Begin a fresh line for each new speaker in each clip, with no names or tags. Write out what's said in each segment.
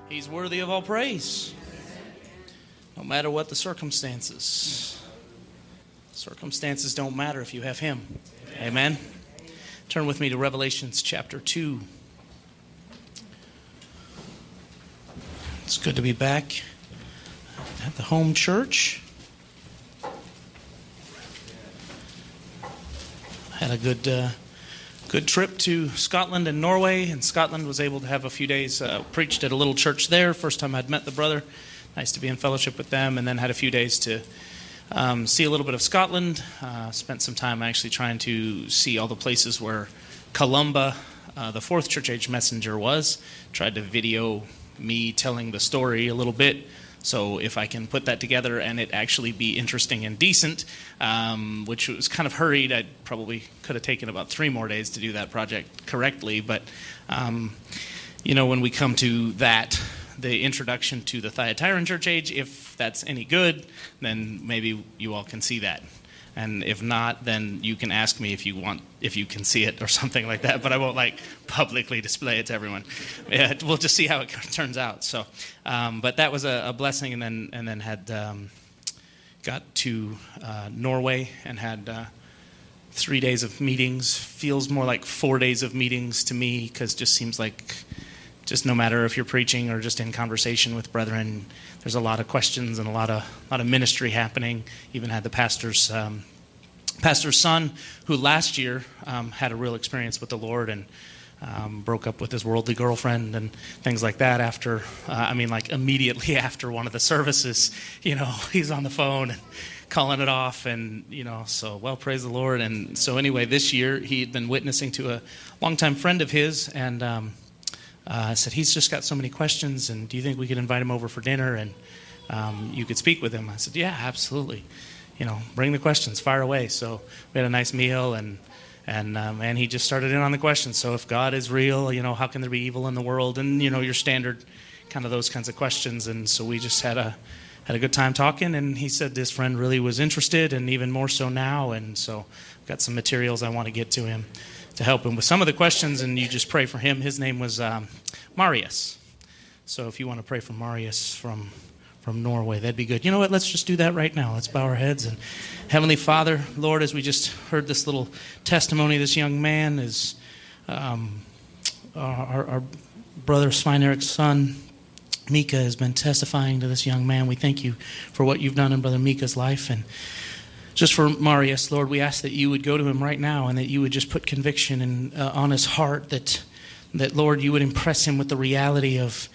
He's worthy of all praise. No matter what the circumstances. Circumstances don't matter if you have Him. Amen. Turn with me to Revelations chapter 2. It's good to be back at the home church. Had a good trip to Scotland and Norway. In Scotland, was able to have a few days, preached at a little church there. First time I'd met the brother. Nice to be in fellowship with them. And then had a few days to see a little bit of Scotland. Spent some time actually trying to see all the places where Columba, the fourth church age messenger, was. Tried to video me telling the story a little bit. So if I can put that together and it actually be interesting and decent, which was kind of hurried, I probably could have taken about 3 more days to do that project correctly. But, when we come to that, the introduction to the Thyatiran church age, if that's any good, then maybe you all can see that. And if not, then you can ask me if you can see it or something like that. But I won't publicly display it to everyone. Yeah, we'll just see how it turns out. So, but that was a blessing, and then had got to Norway and had 3 days of meetings. Feels more like 4 days of meetings to me, because just seems like just no matter if you're preaching or just in conversation with brethren, there's a lot of questions and a lot of ministry happening. Even had the pastor's son, who last year had a real experience with the Lord and broke up with his worldly girlfriend and things like that after, immediately after one of the services, he's on the phone and calling it off, and, so, praise the Lord. And so anyway, this year he had been witnessing to a longtime friend of his, and I said, he's just got so many questions, and do you think we could invite him over for dinner and you could speak with him? I said, yeah, absolutely. Bring the questions, fire away. So we had a nice meal, and he just started in on the questions. So if God is real, how can there be evil in the world? And, your standard kind of those kinds of questions. And so we just had a good time talking, and he said this friend really was interested, and even more so now. And so I've got some materials I want to get to him to help him with some of the questions, and you just pray for him. His name was Marius. So if you want to pray for Marius from Norway, that'd be good. You know what? Let's just do that right now. Let's bow our heads. And Heavenly Father, Lord, as we just heard this little testimony, this young man is our brother Svein Erik's son, Mika, has been testifying to this young man. We thank you for what you've done in Brother Mika's life. And just for Marius, Lord, we ask that you would go to him right now and that you would just put conviction on his heart, that Lord, you would impress him with the reality of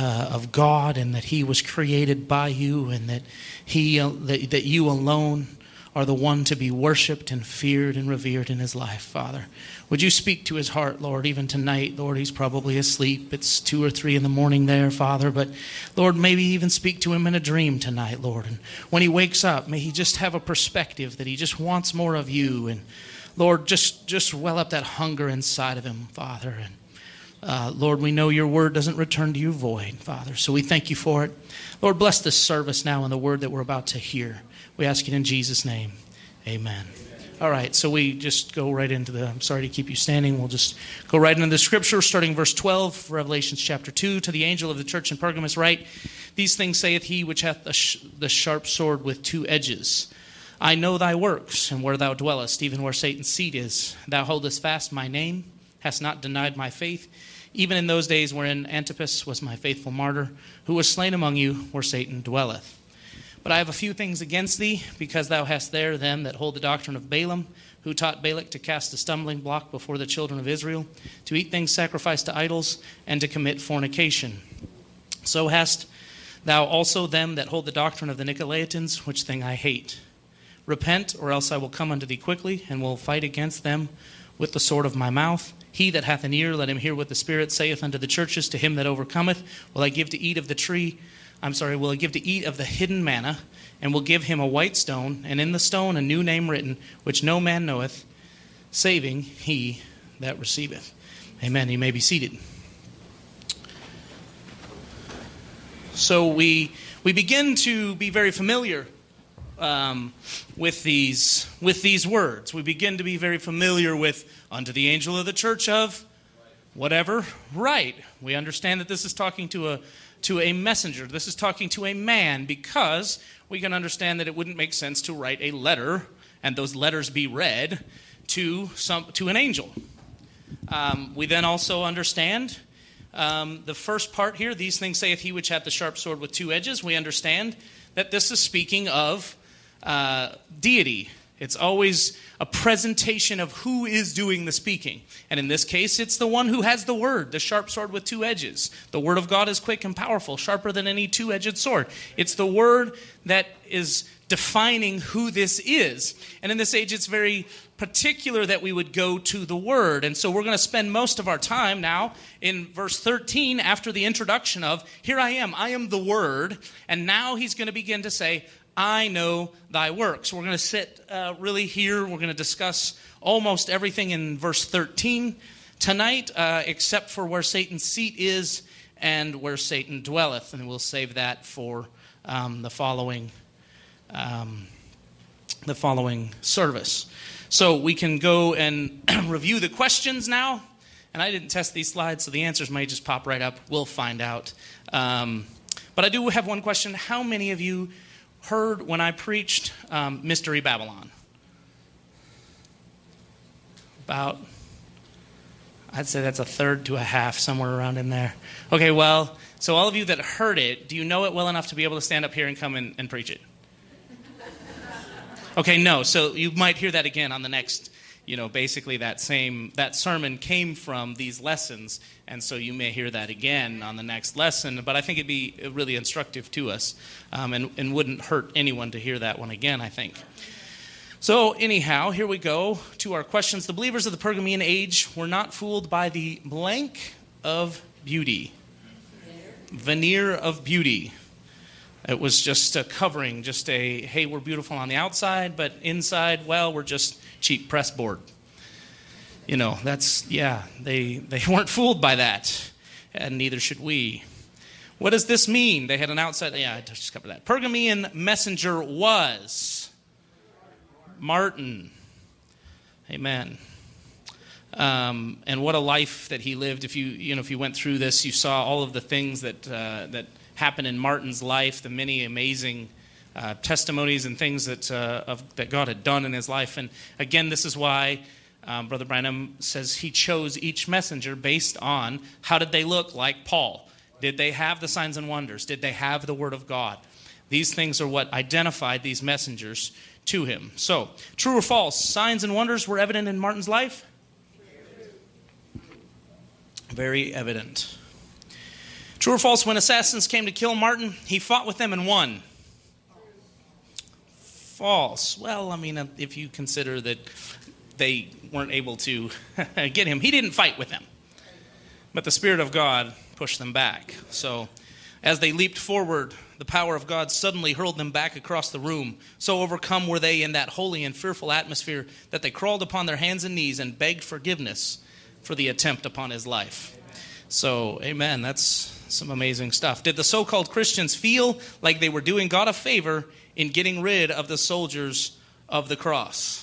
God, and that he was created by you, and that that you alone are the one to be worshipped and feared and revered in his life, Father. Would you speak to his heart, Lord, even tonight? Lord, he's probably asleep. It's 2 or 3 in the morning there, Father. But, Lord, maybe even speak to him in a dream tonight, Lord. And when he wakes up, may he just have a perspective that he just wants more of you. And, Lord, just well up that hunger inside of him, Father. And, Lord, we know your word doesn't return to you void, Father. So we thank you for it. Lord, bless this service now and the word that we're about to hear. We ask it in Jesus' name. Amen. All right, so we just go right into I'm sorry to keep you standing. We'll just go right into the scripture, starting verse 12, Revelation chapter 2. To the angel of the church in Pergamos write, these things saith he which hath the sharp sword with 2 edges. I know thy works, and where thou dwellest, even where Satan's seat is. Thou holdest fast my name, hast not denied my faith, even in those days wherein Antipas was my faithful martyr, who was slain among you where Satan dwelleth. But I have a few things against thee, because thou hast there them that hold the doctrine of Balaam, who taught Balak to cast a stumbling block before the children of Israel, to eat things sacrificed to idols, and to commit fornication. So hast thou also them that hold the doctrine of the Nicolaitans, which thing I hate. Repent, or else I will come unto thee quickly, and will fight against them with the sword of my mouth. He that hath an ear, let him hear what the Spirit saith unto the churches. To him that overcometh will I give to eat of will I give to eat of the hidden manna, and will give him a white stone, and in the stone a new name written, which no man knoweth, saving he that receiveth. Amen. You may be seated. So we begin to be very familiar with these words. We begin to be very familiar with unto the angel of the church of whatever, right. We understand that this is talking to a messenger. This is talking to a man, because we can understand that it wouldn't make sense to write a letter and those letters be read to an angel. We then also understand the first part here, these things saith he which hath the sharp sword with two edges. We understand that this is speaking of deity. It's always a presentation of who is doing the speaking. And in this case, it's the one who has the word, the sharp sword with two edges. The word of God is quick and powerful, sharper than any two-edged sword. It's the word that is defining who this is. And in this age, it's very particular that we would go to the word. And so we're going to spend most of our time now in verse 13 after the introduction of, here I am the word. And now he's going to begin to say, I know thy works. We're going to sit really here. We're going to discuss almost everything in verse 13 tonight, except for where Satan's seat is and where Satan dwelleth. And we'll save that for the following service. So we can go and review the questions now. And I didn't test these slides, so the answers may just pop right up. We'll find out. But I do have one question. How many of you heard when I preached Mystery Babylon? About, I'd say that's a third to a half, somewhere around in there. Okay, well, so all of you that heard it, do you know it well enough to be able to stand up here and come and preach it? Okay, no, so you might hear that again on the next, basically that sermon came from these lessons, and so you may hear that again on the next lesson, but I think it'd be really instructive to us, and wouldn't hurt anyone to hear that one again, I think. So anyhow, here we go to our questions. The believers of the Pergamean age were not fooled by the blank of beauty. Veneer of beauty. It was just a covering, just a, hey, we're beautiful on the outside, but inside, well, we're just cheap pressboard. They weren't fooled by that, and neither should we. What does this mean? They had an outside, I just covered that. Pergamean messenger was Martin. Amen. And what a life that he lived. If you went through this, you saw all of the things that happened in Martin's life, the many amazing testimonies and things that God had done in his life. And again, this is why Brother Branham says he chose each messenger based on how did they look like Paul? Did they have the signs and wonders? Did they have the word of God? These things are what identified these messengers to him. So, true or false, signs and wonders were evident in Martin's life? Very evident. True or false, when assassins came to kill Martin, he fought with them and won? False. Well, if you consider that they weren't able to get him, he didn't fight with them. But the Spirit of God pushed them back. So, as they leaped forward, the power of God suddenly hurled them back across the room. So overcome were they in that holy and fearful atmosphere that they crawled upon their hands and knees and begged forgiveness for the attempt upon his life. So, amen, that's some amazing stuff. Did the so-called Christians feel like they were doing God a favor in getting rid of the soldiers of the cross?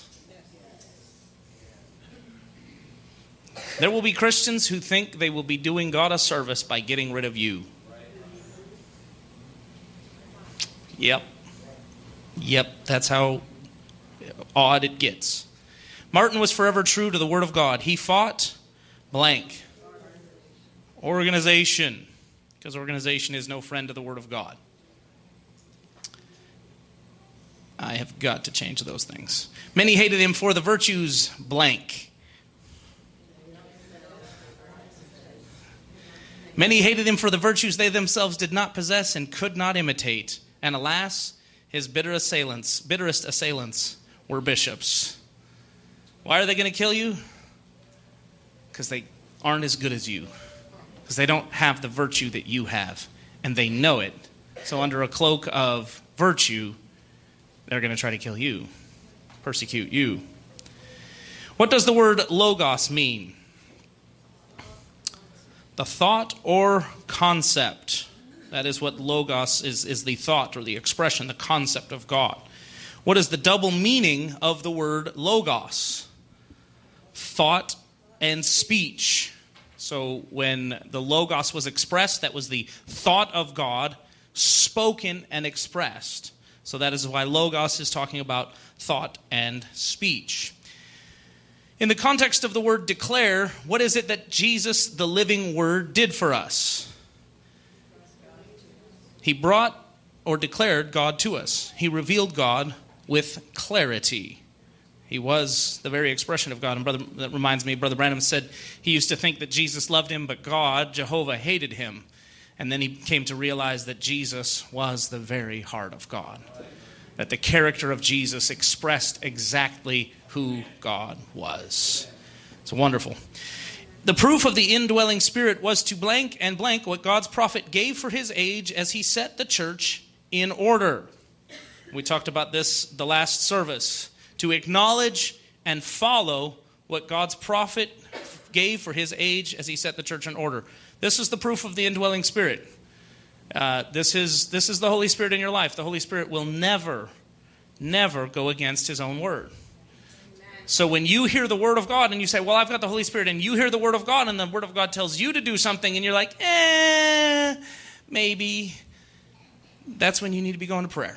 There will be Christians who think they will be doing God a service by getting rid of you. Yep, that's how odd it gets. Martin was forever true to the Word of God. He fought blank. Organization, because organization is no friend to the Word of God. I have got to change those things. Many hated him for the virtues blank. Many hated him for the virtues they themselves did not possess and could not imitate. And alas, his bitterest assailants were bishops. Why are they going to kill you? Because they aren't as good as you. Because they don't have the virtue that you have. And they know it. So under a cloak of virtue, they're going to try to kill you, persecute you. What does the word logos mean? The thought or concept. That is what logos is the thought or the expression, the concept of God. What is the double meaning of the word logos? Thought and speech. So when the Logos was expressed, that was the thought of God spoken and expressed. So that is why Logos is talking about thought and speech. In the context of the word declare, what is it that Jesus, the living Word, did for us? He brought or declared God to us. He revealed God with clarity. He was the very expression of God. And that reminds me, Brother Branham said he used to think that Jesus loved him, but God, Jehovah, hated him. And then he came to realize that Jesus was the very heart of God. That the character of Jesus expressed exactly who God was. It's wonderful. The proof of the indwelling Spirit was to blank and blank what God's prophet gave for his age as he set the church in order. We talked about this the last service. To acknowledge and follow what God's prophet gave for his age as he set the church in order. This is the proof of the indwelling Spirit. This is the Holy Spirit in your life. The Holy Spirit will never go against his own word. So when you hear the word of God and you say, well, I've got the Holy Spirit, and you hear the word of God and the word of God tells you to do something and you're like, maybe, that's when you need to be going to prayer.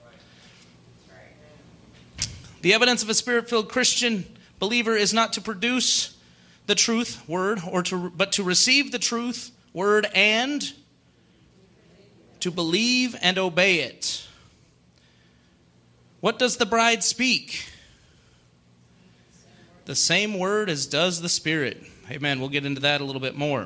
The evidence of a Spirit-filled Christian believer is not to produce the truth, word, but to receive the truth, word, and to believe and obey it. What does the bride speak? The same word as does the Spirit. Amen. We'll get into that a little bit more.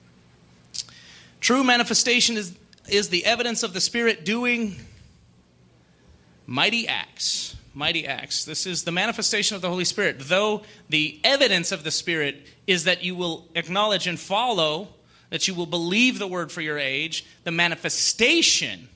True manifestation is the evidence of the Spirit doing mighty acts. Mighty acts. This is the manifestation of the Holy Spirit. Though the evidence of the Spirit is that you will acknowledge and follow, that you will believe the word for your age, the manifestation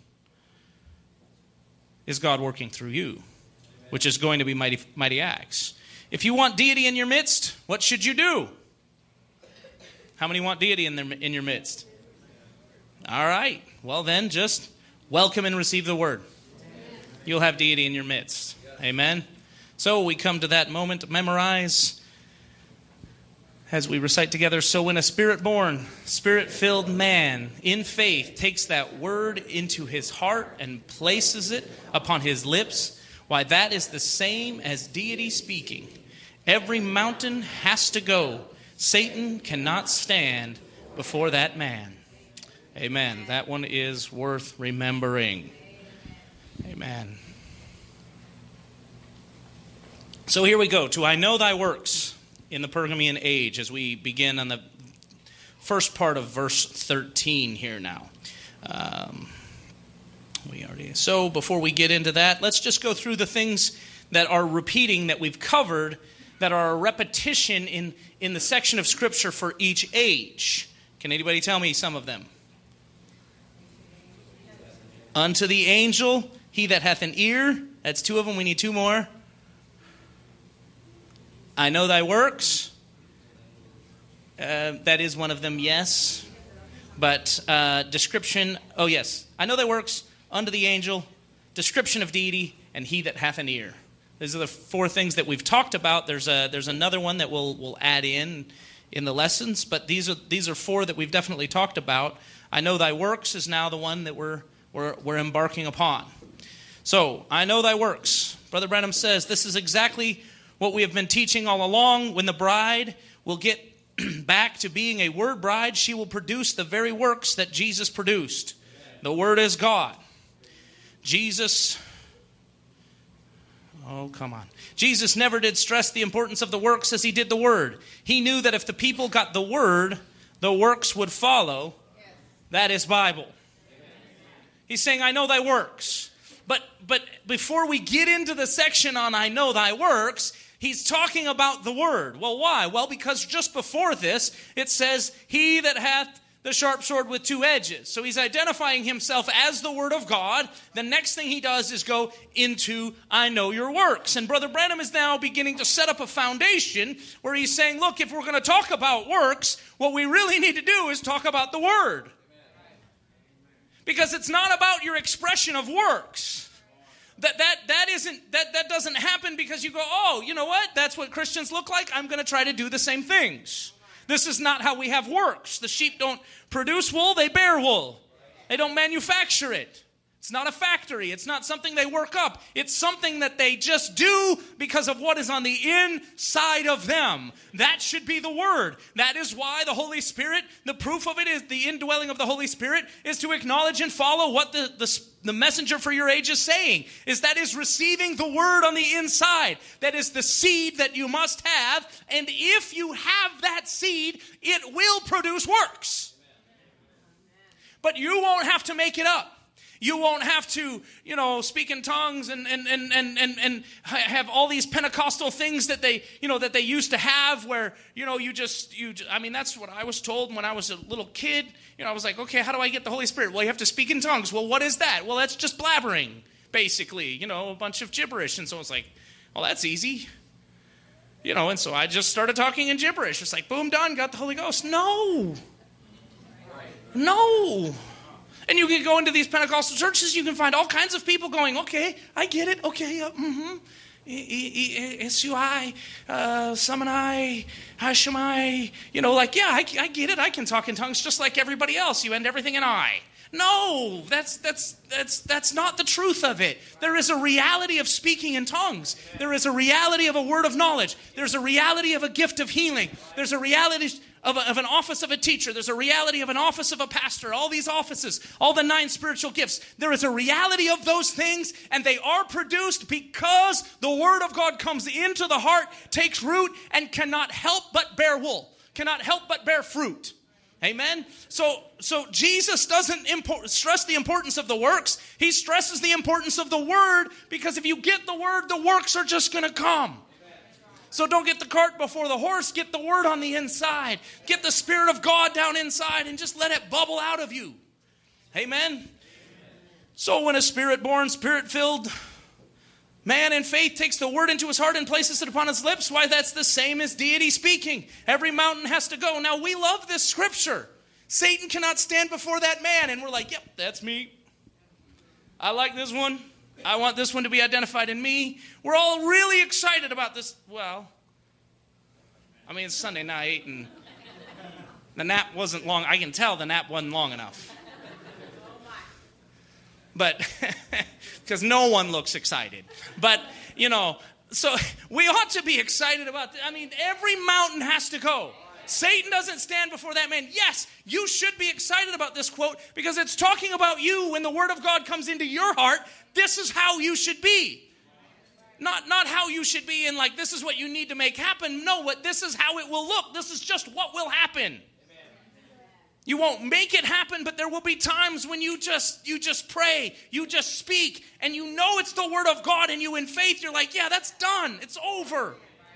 is God working through you, which is going to be mighty acts. If you want deity in your midst, what should you do? How many want deity in your midst? All right. Well then, just welcome and receive the word. You'll have deity in your midst. Amen. So we come to that moment to memorize as we recite together. So when a Spirit-born, Spirit-filled man in faith takes that word into his heart and places it upon his lips, why that is the same as deity speaking. Every mountain has to go. Satan cannot stand before that man. Amen. That one is worth remembering. Amen. So here we go to I know thy works in the Pergamean age as we begin on the first part of verse 13 here now. So before we get into that, let's just go through the things that are repeating that we've covered that are a repetition in the section of Scripture for each age. Can anybody tell me some of them? Unto the angel, he that hath an ear. That's two of them. We need two more. I know thy works. That is one of them, yes. But description, oh yes. I know thy works, unto the angel, description of deity, and he that hath an ear. These are the four things that we've talked about. There's another one that we'll add in the lessons, but these are four that we've definitely talked about. I know thy works is now the one that we're embarking upon. So, I know thy works. Brother Branham says this is exactly what we have been teaching all along. When the bride will get back to being a word bride, she will produce the very works that Jesus produced. The word is God. Jesus never did stress the importance of the works as he did the word. He knew that if the people got the word, the works would follow. That is Bible. He's saying, I know thy works. But before we get into the section on I know thy works, he's talking about the word. Well, why? Well, because just before this, it says, he that hath the sharp sword with two edges. So he's identifying himself as the word of God. The next thing he does is go into I know your works. And Brother Branham is now beginning to set up a foundation where he's saying, look, if we're going to talk about works, what we really need to do is talk about the word. Because it's not about your expression of works. That doesn't happen because you go, oh, you know what? That's what Christians look like. I'm going to try to do the same things. This is not how we have works. The sheep don't produce wool, they bear wool. They don't manufacture it. It's not a factory. It's not something they work up. It's something that they just do because of what is on the inside of them. That should be the word. That is why the Holy Spirit, the proof of it is the indwelling of the Holy Spirit, is to acknowledge and follow what the messenger for your age is saying. That is receiving the word on the inside. That is the seed that you must have. And if you have that seed, it will produce works. But you won't have to make it up. You won't have to, speak in tongues and have all these Pentecostal things that they used to have where, that's what I was told when I was a little kid. I was like, okay, how do I get the Holy Spirit? Well, you have to speak in tongues. Well, what is that? Well, that's just blabbering, basically, a bunch of gibberish. And so it's like, well, that's easy. And so I just started talking in gibberish. It's like, boom, done, got the Holy Ghost. No. And you can go into these Pentecostal churches, you can find all kinds of people going, okay, I get it, okay, S-U-I, Samanai, Hashamai, I get it, I can talk in tongues just like everybody else. You end everything in I. No, that's not the truth of it. There is a reality of speaking in tongues. There is a reality of a word of knowledge. There's a reality of a gift of healing. There's a reality of an office of a teacher. There's a reality of an office of a pastor. All these offices, all the 9 spiritual gifts. There is a reality of those things, and they are produced because the word of God comes into the heart, takes root, and cannot help but bear wool. Cannot help but bear fruit. Amen? So Jesus doesn't stress the importance of the works. He stresses the importance of the word, because if you get the word, the works are just going to come. So don't get the cart before the horse. Get the word on the inside. Get the Spirit of God down inside and just let it bubble out of you. Amen? So when a Spirit-born, Spirit-filled man in faith takes the word into his heart and places it upon his lips, why, that's the same as deity speaking. Every mountain has to go. Now, we love this scripture. Satan cannot stand before that man. And we're like, yep, that's me. I like this one. I want this one to be identified in me. We're all really excited about this. Well, it's Sunday night, and the nap wasn't long. I can tell the nap wasn't long enough. But, because no one looks excited. But, so we ought to be excited about this. Every mountain has to go. Satan doesn't stand before that man. Yes, you should be excited about this quote, because it's talking about you. When the word of God comes into your heart, this is how you should be. Not how you should be in like, this is what you need to make happen. No, this is how it will look. This is just what will happen. You won't make it happen, but there will be times when you just pray, you just speak, and you know it's the word of God, and you in faith, you're like, yeah, that's done. It's over.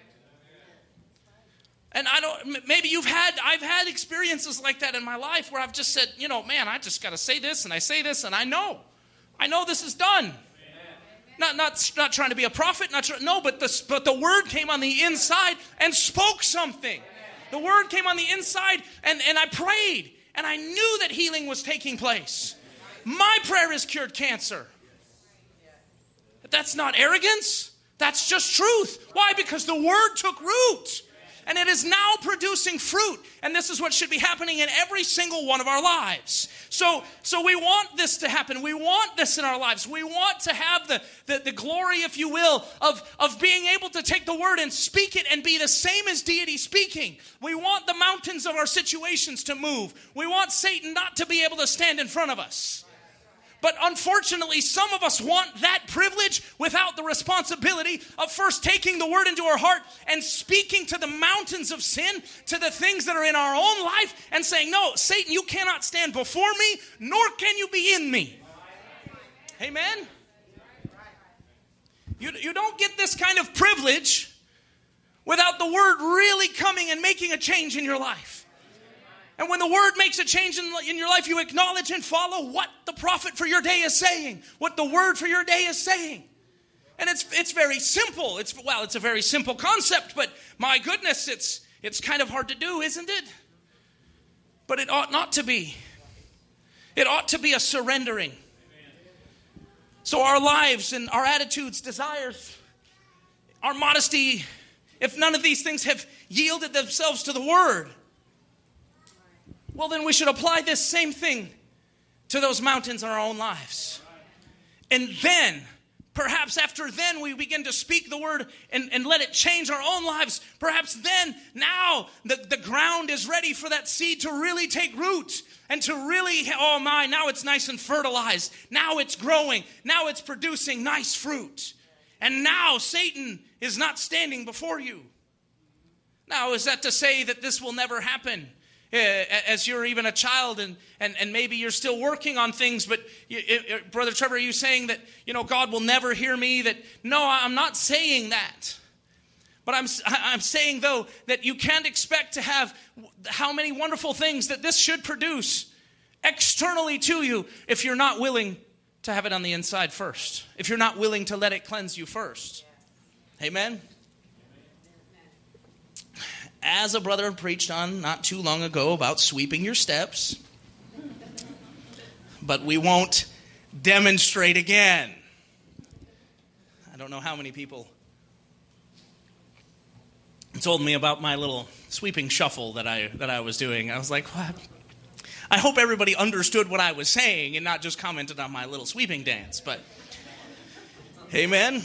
And I've had experiences like that in my life where I've just said, man, I just got to say this, and I say this, and I know this is done. Not trying to be a prophet, but the word came on the inside and spoke something. The word came on the inside, and I prayed, and I knew that healing was taking place. My prayer has cured cancer. That's not arrogance. That's just truth. Why? Because the word took root. And it is now producing fruit. And this is what should be happening in every single one of our lives. So we want this to happen. We want this in our lives. We want to have the glory, if you will, of being able to take the word and speak it and be the same as deity speaking. We want the mountains of our situations to move. We want Satan not to be able to stand in front of us. But unfortunately, some of us want that privilege without the responsibility of first taking the word into our heart and speaking to the mountains of sin, to the things that are in our own life, and saying, no, Satan, you cannot stand before me, nor can you be in me. Amen? You don't get this kind of privilege without the word really coming and making a change in your life. And when the word makes a change in your life, you acknowledge and follow what the prophet for your day is saying, what the word for your day is saying. And it's very simple. It's a very simple concept, but my goodness, it's kind of hard to do, isn't it? But it ought not to be. It ought to be a surrendering. So our lives and our attitudes, desires, our modesty, if none of these things have yielded themselves to the word, Well, then we should apply this same thing to those mountains in our own lives. And then, perhaps after then we begin to speak the word and let it change our own lives. Perhaps then, now, the ground is ready for that seed to really take root and to really, oh my, now it's nice and fertilized. Now it's growing. Now it's producing nice fruit. And now Satan is not standing before you. Now, is that to say that this will never happen? As you're even a child and maybe you're still working on things, but Brother Trevor, are you saying that, God will never hear me? No, I'm not saying that. But I'm saying, though, that you can't expect to have how many wonderful things that this should produce externally to you if you're not willing to have it on the inside first. If you're not willing to let it cleanse you first. Amen? As a brother preached on not too long ago about sweeping your steps, but we won't demonstrate again. I don't know how many people told me about my little sweeping shuffle that I was doing. I was like, what? I hope everybody understood what I was saying and not just commented on my little sweeping dance. But, amen.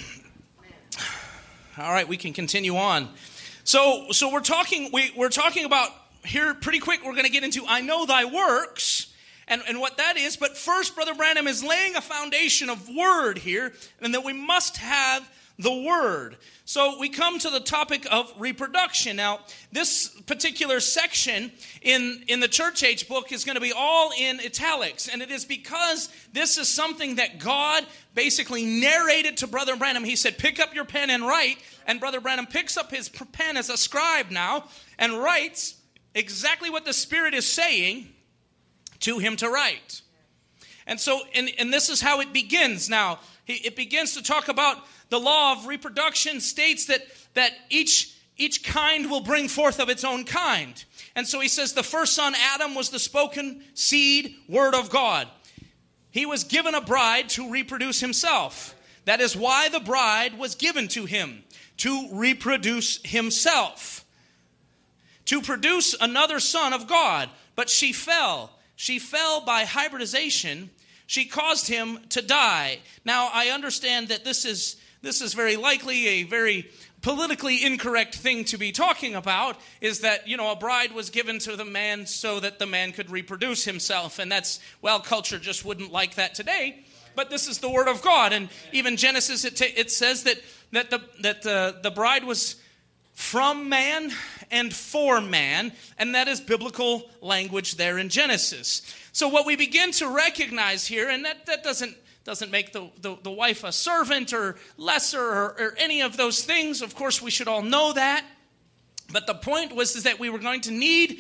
All right, we can continue on. So we're talking about here pretty quick. We're going to get into I know thy works and what that is. But first, Brother Branham is laying a foundation of word here, and that we must have the word. So we come to the topic of reproduction. Now, this particular section in the church age book is going to be all in italics. And it is because this is something that God basically narrated to Brother Branham. He said, pick up your pen and write. And Brother Branham picks up his pen as a scribe now and writes exactly what the Spirit is saying to him to write. And so, and this is how it begins. Now, it begins to talk about the law of reproduction states that each kind will bring forth of its own kind. And so he says the first son, Adam, was the spoken seed word of God. He was given a bride to reproduce himself. That is why the bride was given to him, to reproduce himself, to produce another son of God. But she fell. She fell by hybridization. She caused him to die. Now, I understand that this is very likely a very politically incorrect thing to be talking about, is that, a bride was given to the man so that the man could reproduce himself. And that's, culture just wouldn't like that today. But this is the word of God. And even Genesis, it says that the bride was from man and for man. And that is biblical language there in Genesis. So what we begin to recognize here, and that doesn't make the wife a servant or lesser or any of those things. Of course, we should all know that. But the point is that we were going to need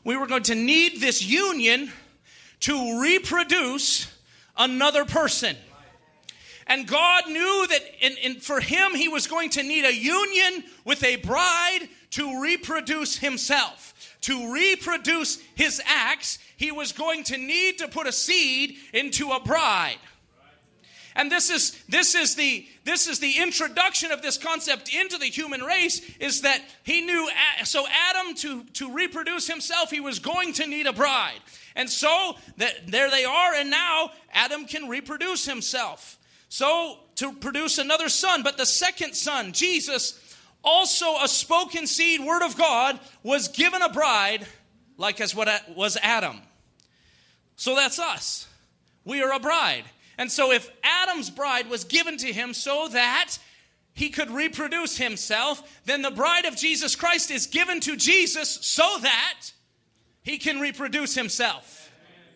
this union to reproduce another person. And God knew that for him, he was going to need a union with a bride to reproduce himself. To reproduce his acts, he was going to need to put a seed into a bride. And this is the introduction of this concept into the human race, is that he knew, so Adam, to reproduce himself, he was going to need a bride. And so there they are, and now Adam can reproduce himself. So to produce another son, but the second son, Jesus, also a spoken seed word of God, was given a bride like as what was Adam. So that's us. We are a bride. And so if Adam's bride was given to him so that he could reproduce himself, then the bride of Jesus Christ is given to Jesus so that he can reproduce himself.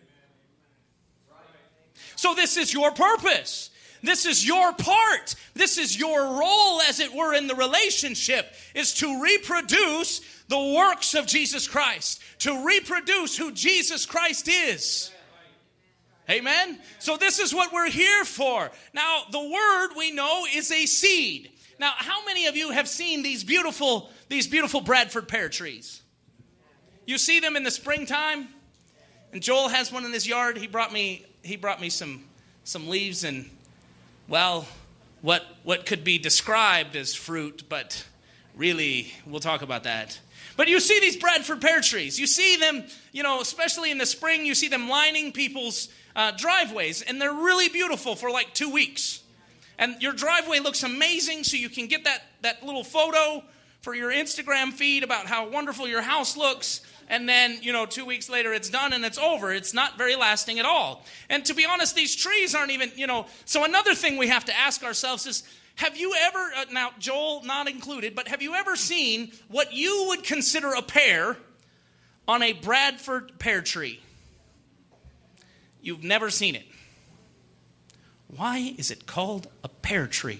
So this is your purpose. This is your part. This is your role, as it were, in the relationship, is to reproduce the works of Jesus Christ, to reproduce who Jesus Christ is. Amen? So this is what we're here for. Now, the word, we know, is a seed. Now, how many of you have seen these beautiful Bradford pear trees? You see them in the springtime? And Joel has one in his yard. He brought me some leaves and, well, what could be described as fruit, but really, we'll talk about that. But you see these Bradford pear trees. You see them, especially in the spring, you see them lining people's driveways. And they're really beautiful for like 2 weeks. And your driveway looks amazing, so you can get that little photo for your Instagram feed about how wonderful your house looks. And then, 2 weeks later, it's done and it's over. It's not very lasting at all. And to be honest, these trees aren't even, So another thing we have to ask ourselves is, have you ever, now Joel not included, but have you ever seen what you would consider a pear on a Bradford pear tree? You've never seen it. Why is it called a pear tree?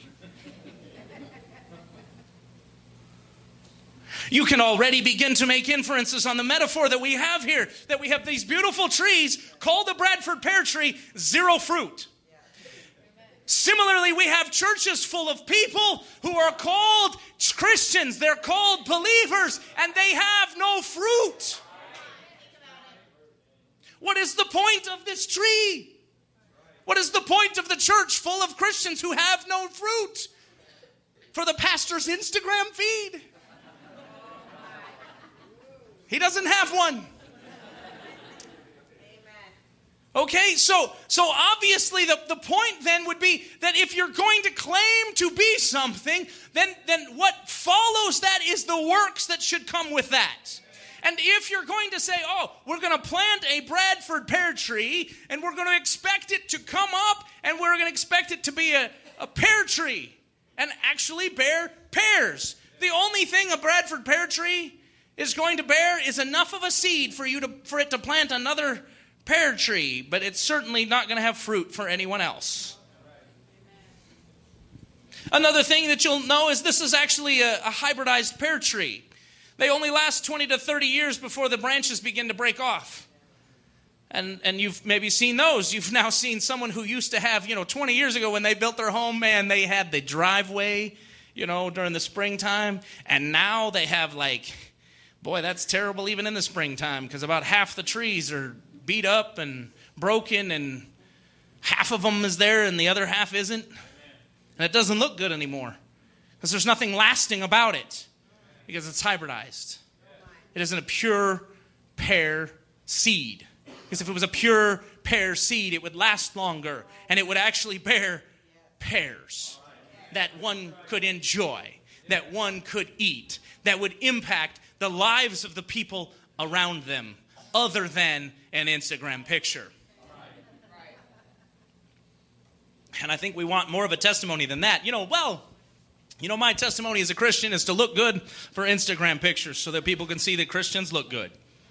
You can already begin to make inferences on the metaphor that we have here, that we have these beautiful trees called the Bradford pear tree, zero fruit. Similarly, we have churches full of people who are called Christians. They're called believers, and they have no fruit. What is the point of this tree? What is the point of the church full of Christians who have no fruit? For the pastor's Instagram feed? He doesn't have one. Okay, so obviously the point then would be that if you're going to claim to be something, then what follows that is the works that should come with that. And if you're going to say, we're going to plant a Bradford pear tree, and we're going to expect it to come up, and we're going to expect it to be a pear tree, and actually bear pears. The only thing a Bradford pear tree is going to bear is enough of a seed for it to plant another pear tree, but it's certainly not going to have fruit for anyone else. Another thing that you'll know is this is actually a hybridized pear tree. They only last 20 to 30 years before the branches begin to break off. And you've maybe seen those. You've now seen someone who used to have, 20 years ago when they built their home, man, they had the driveway, during the springtime. And now they have boy, that's terrible even in the springtime, because about half the trees are beat up and broken, and half of them is there and the other half isn't. And it doesn't look good anymore because there's nothing lasting about it because it's hybridized. It isn't a pure pear seed. Because if it was a pure pear seed, it would last longer and it would actually bear pears that one could enjoy, that one could eat, that would impact the lives of the people around them, other than an Instagram picture. And I think we want more of a testimony than that. My testimony as a Christian is to look good for Instagram pictures so that people can see that Christians look good.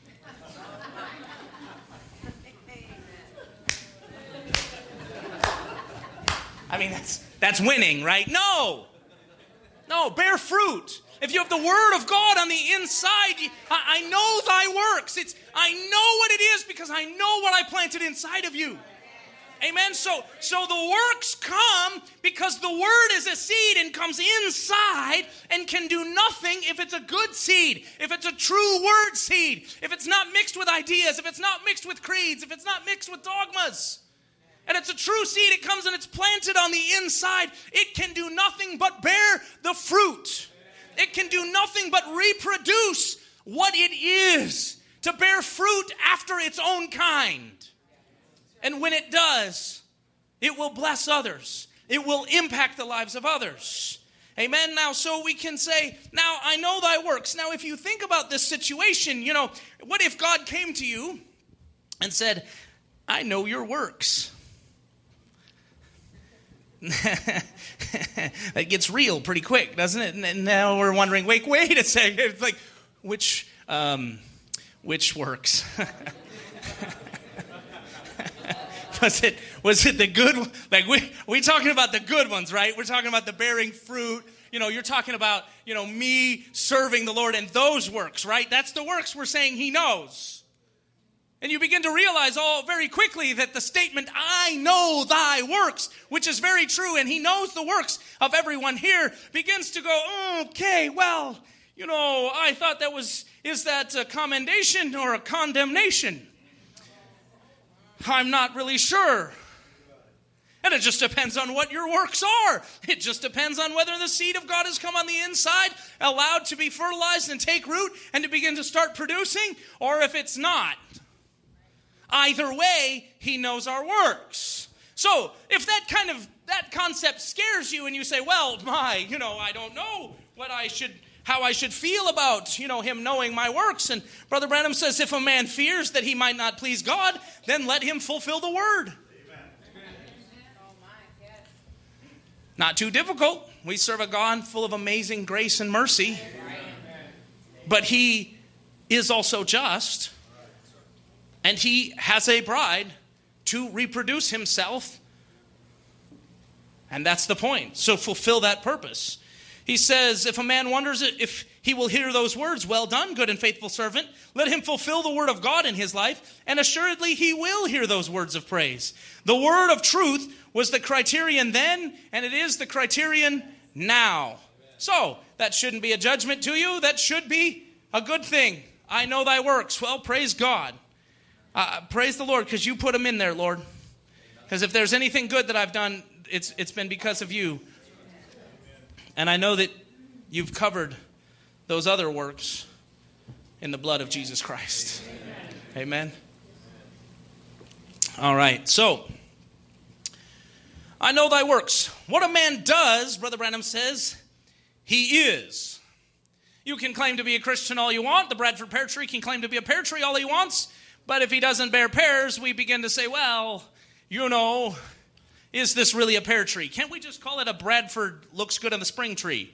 I mean, that's winning, right? No, bear fruit. If you have the Word of God on the inside, I know thy works. I know what it is because I know what I planted inside of you. Amen? So the works come because the Word is a seed and comes inside and can do nothing if it's a good seed, if it's a true Word seed, if it's not mixed with ideas, if it's not mixed with creeds, if it's not mixed with dogmas. And it's a true seed. It comes and it's planted on the inside. It can do nothing but bear the fruit. It can do nothing but reproduce what it is, to bear fruit after its own kind. And when it does, it will bless others. It will impact the lives of others. Amen? Now, so we can say, now I know thy works. Now, if you think about this situation, what if God came to you and said, I know your works? That gets real pretty quick, doesn't it? And now we're wondering, wait a second. It's like, which works? Was it the good? We talking about the good ones, right? We're talking about the bearing fruit. You're talking about me serving the Lord and those works, right? That's the works we're saying He knows. And you begin to realize very quickly that the statement, I know thy works, which is very true, and He knows the works of everyone here, begins to go, okay, well, I thought is that a commendation or a condemnation? I'm not really sure. And it just depends on what your works are. It just depends on whether the seed of God has come on the inside, allowed to be fertilized and take root and to begin to start producing, or if it's not. Either way, he knows our works. So if that concept scares you and you say, well, I don't know how I should feel about, him knowing my works. And Brother Branham says, if a man fears that he might not please God, then let him fulfill the word. Not too difficult. We serve a God full of amazing grace and mercy. But he is also just. And he has a bride to reproduce himself. And that's the point. So fulfill that purpose. He says, if a man wonders if he will hear those words, well done, good and faithful servant, let him fulfill the word of God in his life, and assuredly he will hear those words of praise. The word of truth was the criterion then, and it is the criterion now. So, that shouldn't be a judgment to you. That should be a good thing. I know thy works. Well, praise God. Praise the Lord, because you put them in there, Lord. Because if there's anything good that I've done, it's been because of you. And I know that you've covered those other works in the blood of Jesus Christ. Amen. All right, so I know thy works. What a man does, Brother Branham says, he is. You can claim to be a Christian all you want. The Bradford pear tree can claim to be a pear tree all he wants. But if he doesn't bear pears, we begin to say, well, is this really a pear tree? Can't we just call it a Bradford looks good on the spring tree?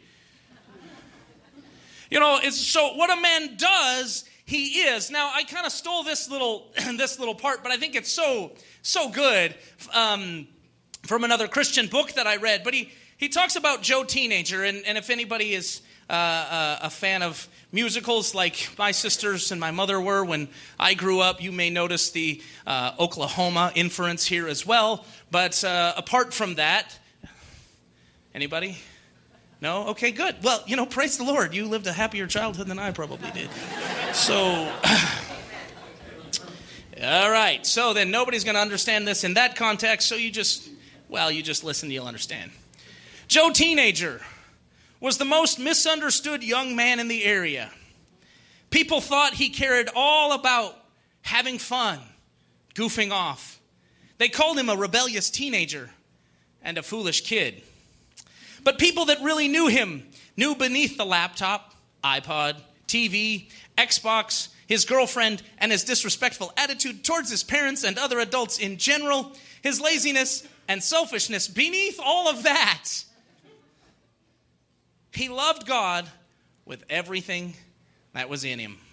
So what a man does, he is. Now, I kind of stole this little part, but I think it's so good from another Christian book that I read. But he talks about Joe Teenager, and if anybody is a fan of musicals like my sisters and my mother were when I grew up, you may notice the Oklahoma inference here as well. But apart from that, anybody? No? Okay, good. Well, praise the Lord. You lived a happier childhood than I probably did. So, all right. So then nobody's going to understand this in that context. So you just listen, you'll understand. Joe Teenager was the most misunderstood young man in the area. People thought he cared all about having fun, goofing off. They called him a rebellious teenager and a foolish kid. But people that really knew him knew beneath the laptop, iPod, TV, Xbox, his girlfriend, and his disrespectful attitude towards his parents and other adults in general, his laziness and selfishness. Beneath all of that, he loved God with everything that was in him.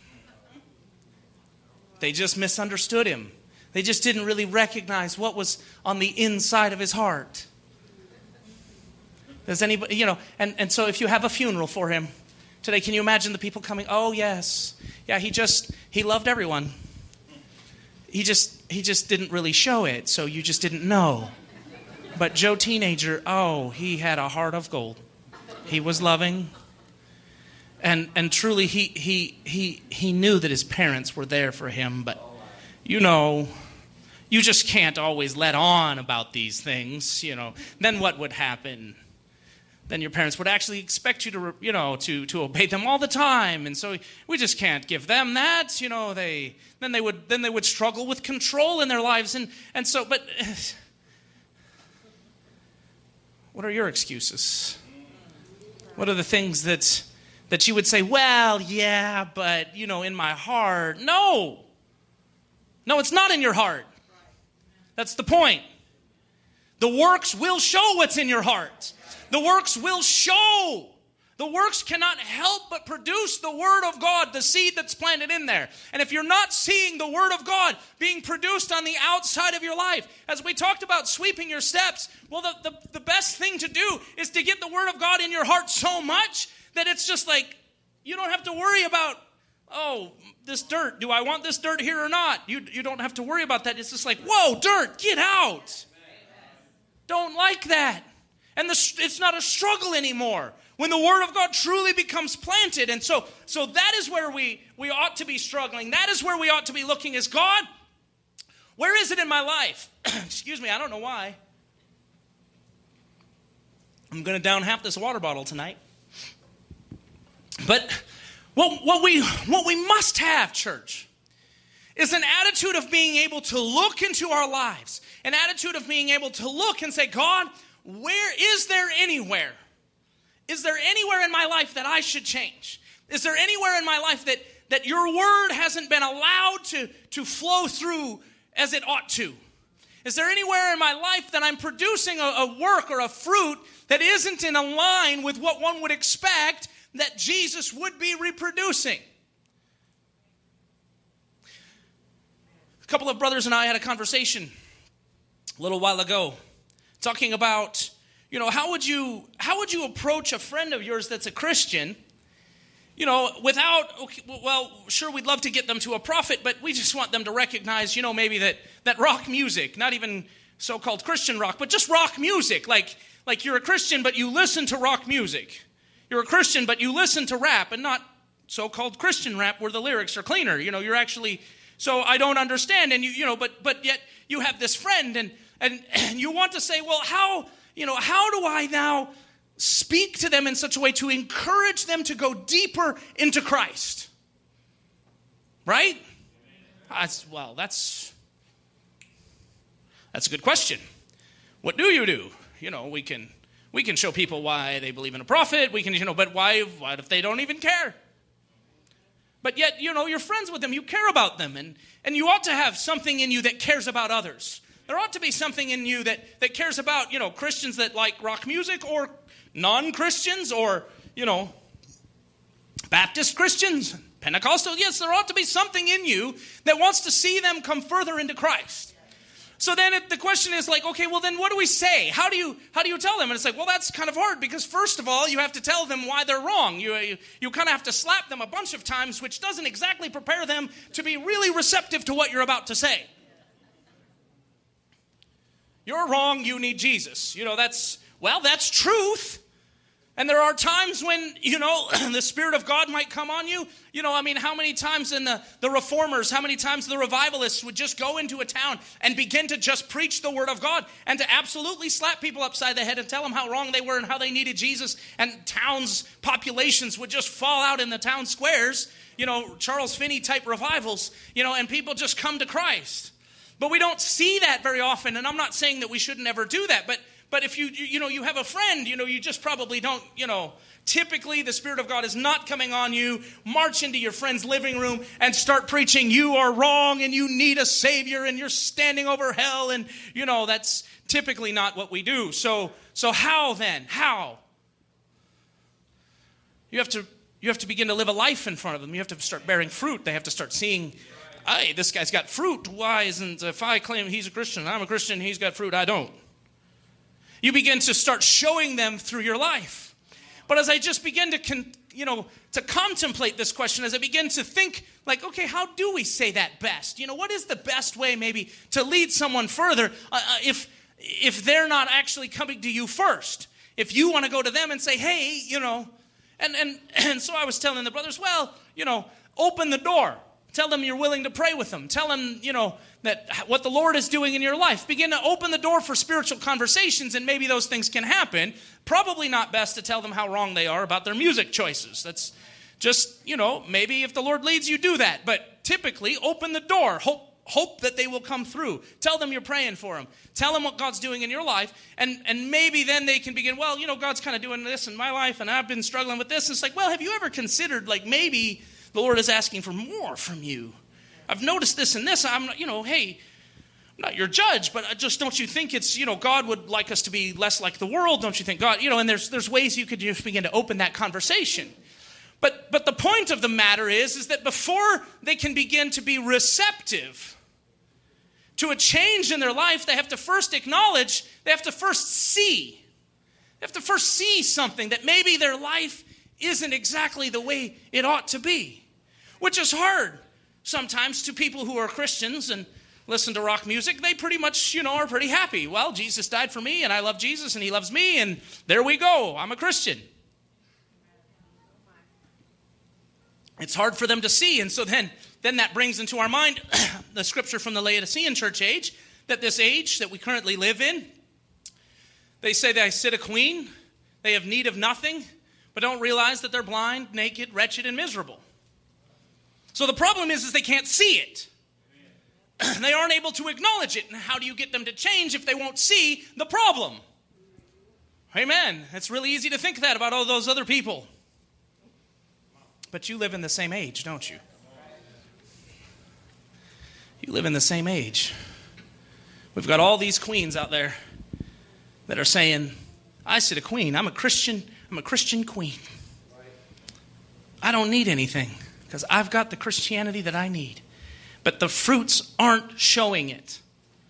They just misunderstood him. They just didn't really recognize what was on the inside of his heart. Does anybody, and so if you have a funeral for him today, can you imagine the people coming? Oh, yes. Yeah, he loved everyone. He just didn't really show it, so you just didn't know. But Joe Teenager, he had a heart of gold. He was loving, and truly he knew that his parents were there for him. But you just can't always let on about these things. Then what would happen? Then your parents would actually expect you to obey them all the time, and so we just can't give them that. Then they would struggle with control in their lives, and so. But what are your excuses? What are the things that you would say, well, yeah, but, in my heart? No, it's not in your heart. That's the point. The works will show what's in your heart. The works will show. The works cannot help but produce the Word of God, the seed that's planted in there. And if you're not seeing the Word of God being produced on the outside of your life, as we talked about sweeping your steps, well, the best thing to do is to get the Word of God in your heart so much that it's just like, you don't have to worry about, this dirt, do I want this dirt here or not? You don't have to worry about that. It's just like, whoa, dirt, get out. Don't like that. And it's not a struggle anymore when the Word of God truly becomes planted. And so that is where we ought to be struggling. That is where we ought to be looking is, God, where is it in my life? Excuse me, I don't know why. I'm going to down half this water bottle tonight. But what we must have, church, is an attitude of being able to look into our lives, an attitude of being able to look and say, God, is there anywhere in my life that I should change? Is there anywhere in my life that your word hasn't been allowed to flow through as it ought to? Is there anywhere in my life that I'm producing a work or a fruit that isn't in line with what one would expect that Jesus would be reproducing? A couple of brothers and I had a conversation a little while ago talking about, how would you approach a friend of yours that's a Christian, sure, we'd love to get them to a prophet, but we just want them to recognize, maybe that rock music, not even so-called Christian rock, but just rock music, like you're a Christian, but you listen to rock music. You're a Christian, but you listen to rap, and not so-called Christian rap where the lyrics are cleaner. You're actually, so I don't understand, and but yet you have this friend, and you want to say, well, how do I now speak to them in such a way to encourage them to go deeper into Christ? Right? That's a good question. What do you do? We can show people why they believe in a prophet. We can, but why? What if they don't even care? But yet, you're friends with them. You care about them, and you ought to have something in you that cares about others. There ought to be something in you that cares about, Christians that like rock music, or non-Christians, or, Baptist Christians, Pentecostal. Yes, there ought to be something in you that wants to see them come further into Christ. So then the question is like, okay, well then what do we say? How do you tell them? And it's like, well, that's kind of hard, because first of all, you have to tell them why they're wrong. You kind of have to slap them a bunch of times, which doesn't exactly prepare them to be really receptive to what you're about to say. You're wrong, you need Jesus. That's truth. And there are times when, the Spirit of God might come on you. How many times in the Reformers, how many times the revivalists would just go into a town and begin to just preach the Word of God and to absolutely slap people upside the head and tell them how wrong they were and how they needed Jesus, and populations would just fall out in the town squares, Charles Finney type revivals, and people just come to Christ. But we don't see that very often, and I'm not saying that we shouldn't ever do that, but if you have a friend, you just probably don't, typically the Spirit of God is not coming on you. March into your friend's living room and start preaching, you are wrong and you need a Savior and you're standing over hell, and, that's typically not what we do. So how then? How? You have to begin to live a life in front of them. You have to start bearing fruit. They have to start seeing, hey, this guy's got fruit. Why isn't, if I claim he's a Christian, I'm a Christian, he's got fruit, I don't. You begin to start showing them through your life. But as I just begin to contemplate this question, as I begin to think, like, okay, how do we say that best? What is the best way maybe to lead someone further if they're not actually coming to you first? If you want to go to them and say, hey, and so I was telling the brothers, well, open the door. Tell them you're willing to pray with them. Tell them, that what the Lord is doing in your life. Begin to open the door for spiritual conversations, and maybe those things can happen. Probably not best to tell them how wrong they are about their music choices. That's just, maybe if the Lord leads you, do that. But typically, open the door. Hope that they will come through. Tell them you're praying for them. Tell them what God's doing in your life. And maybe then they can begin, well, God's kind of doing this in my life, and I've been struggling with this. And it's like, well, have you ever considered, like, maybe the Lord is asking for more from you? I've noticed this and this. I'm, hey, I'm not your judge, but just don't you think it's, God would like us to be less like the world? Don't you think God, and there's ways you could just begin to open that conversation. But the point of the matter is that before they can begin to be receptive to a change in their life, they have to first acknowledge, they have to first see. They have to first see something, that maybe their life isn't exactly the way it ought to be, which is hard sometimes to people who are Christians and listen to rock music. They pretty much, are pretty happy. Well, Jesus died for me, and I love Jesus, and he loves me, and there we go. I'm a Christian. It's hard for them to see, and so then that brings into our mind the scripture from the Laodicean church age, that this age that we currently live in, they say that I sit a queen, They have need of nothing, but don't realize that they're blind, naked, wretched, and miserable. So the problem is they can't see it. They aren't able to acknowledge it. And how do you get them to change if they won't see the problem? Amen. It's really easy to think that about all those other people. But you live in the same age, don't you? You live in the same age. We've got all these queens out there that are saying, I sit a queen. I'm a Christian queen. I don't need anything because I've got the Christianity that I need. But the fruits aren't showing it.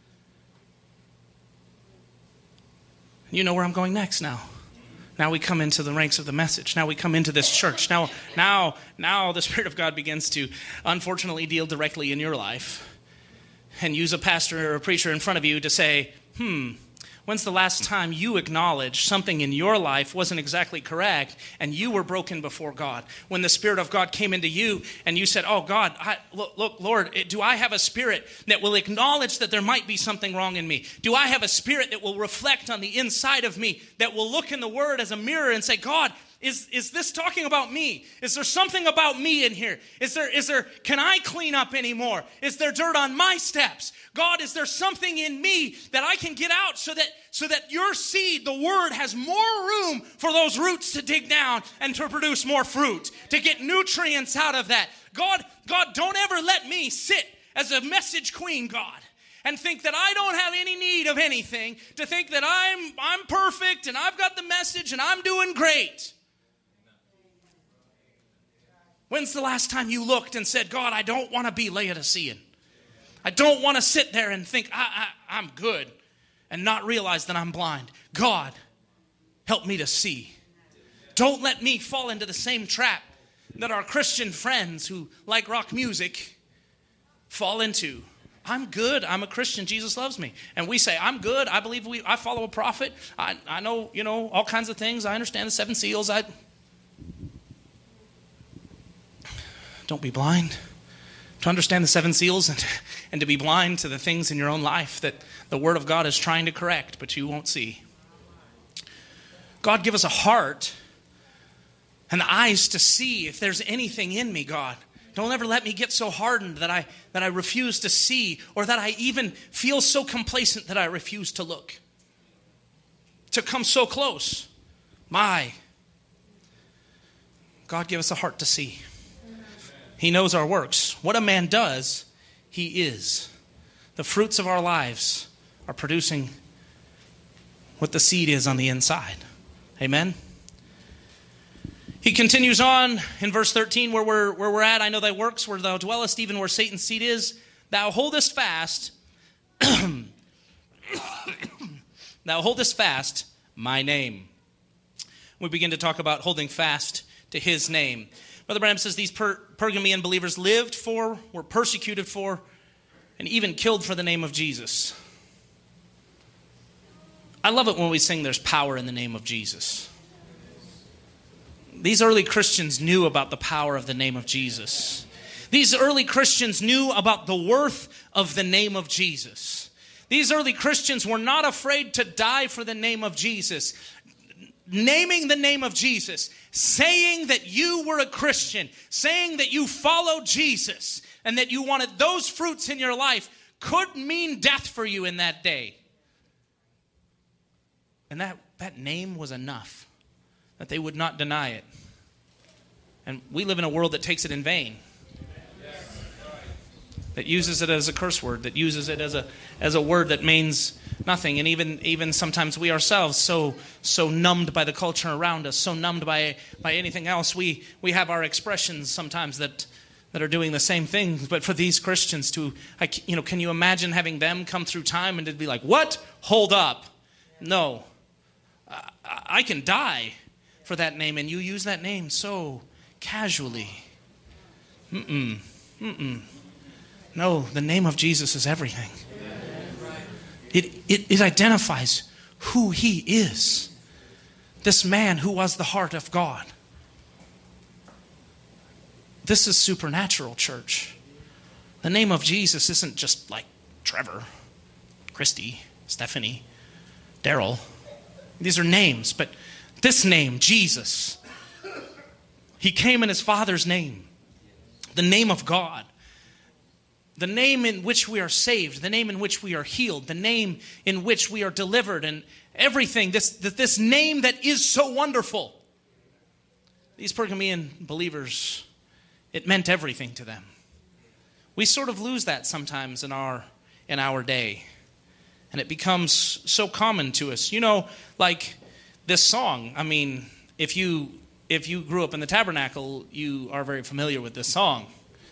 You know where I'm going next now. Now we come into the ranks of the message. Now we come into this church. Now the Spirit of God begins to, unfortunately, deal directly in your life and use a pastor or a preacher in front of you to say, when's the last time you acknowledged something in your life wasn't exactly correct and you were broken before God? When the Spirit of God came into you and you said, oh God, look, Lord, do I have a spirit that will acknowledge that there might be something wrong in me? Do I have a spirit that will reflect on the inside of me, that will look in the Word as a mirror and say, God, is this talking about me? Is there something about me in here? Can I clean up anymore? Is there dirt on my steps? God, is there something in me that I can get out so that your seed, the Word, has more room for those roots to dig down and to produce more fruit, to get nutrients out of that? God, don't ever let me sit as a message queen, God, and think that I don't have any need of anything, to think that I'm perfect and I've got the message and I'm doing great. When's the last time you looked and said, God, I don't want to be Laodicean. I don't want to sit there and think I'm good and not realize that I'm blind. God, help me to see. Don't let me fall into the same trap that our Christian friends who like rock music fall into. I'm good. I'm a Christian. Jesus loves me. And we say, I'm good. I believe I follow a prophet. I know, all kinds of things. I understand the 7 seals. Don't be blind. To understand the 7 seals and to be blind to the things in your own life that the Word of God is trying to correct, but you won't see. God, give us a heart and eyes to see if there's anything in me, God. Don't ever let me get so hardened that I refuse to see, or that I even feel so complacent that I refuse to look. To come so close. God, give us a heart to see. He knows our works. What a man does, he is. The fruits of our lives are producing what the seed is on the inside. Amen? He continues on in verse 13 where we're at. I know thy works, where thou dwellest, even where Satan's seat is. Thou holdest fast, my name. We begin to talk about holding fast to his name. Brother Branham says these Pergamean believers lived for, were persecuted for, and even killed for the name of Jesus. I love it when we sing there's power in the name of Jesus. These early Christians knew about the power of the name of Jesus. These early Christians knew about the worth of the name of Jesus. These early Christians were not afraid to die for the name of Jesus. Naming the name of Jesus, saying that you were a Christian, saying that you followed Jesus, and that you wanted those fruits in your life could mean death for you in that day. And that name was enough, that they would not deny it. And we live in a world that takes it in vain. That uses it as a curse word, that uses it as a word that means nothing. And even sometimes we ourselves so numbed by the culture around us, so numbed by anything else, we have our expressions sometimes that are doing the same thing. But for these Christians can you imagine having them come through time and to be like, what? Hold up. No. I can die for that name, and you use that name so casually. No, the name of Jesus is everything. It identifies who he is. This man who was the heart of God. This is supernatural, church. The name of Jesus isn't just like Trevor, Christy, Stephanie, Daryl. These are names, but This name, Jesus. He came in his Father's name. The name of God. The name in which we are saved. The name in which we are healed. The name in which we are delivered. And everything. This name that is so wonderful. These Pergamean believers, it meant everything to them. We sort of lose that sometimes in our day. And it becomes so common to us. You know, like this song. I mean, if you grew up in the tabernacle, you are very familiar with this song.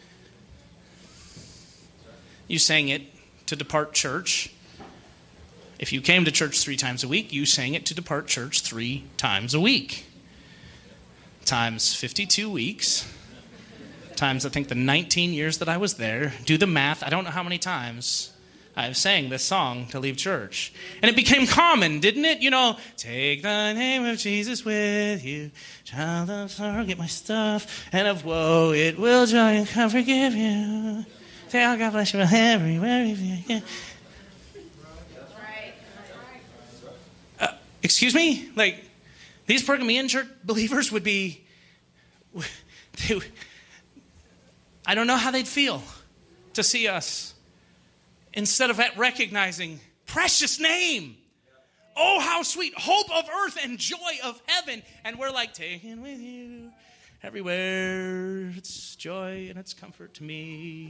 You sang it to depart church. If you came to church 3 times a week, you sang it to depart church 3 times a week. Times 52 weeks. Times, I think, the 19 years that I was there. Do the math. I don't know how many times I sang this song to leave church. And it became common, didn't it? You know, take the name of Jesus with you. Child of sorrow, get my stuff. And of woe, it will joy and come forgive you. Say, oh, God bless you everywhere you can. Excuse me? Like, these Pergamean church believers would be... I don't know how they'd feel to see us. Instead of recognizing, precious name. Oh, how sweet. Hope of earth and joy of heaven. And we're like, taken with you everywhere. It's joy and it's comfort to me.